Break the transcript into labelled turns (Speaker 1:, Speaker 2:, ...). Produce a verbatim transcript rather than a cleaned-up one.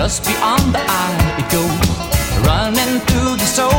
Speaker 1: just beyond the eye it goes, running through the soul.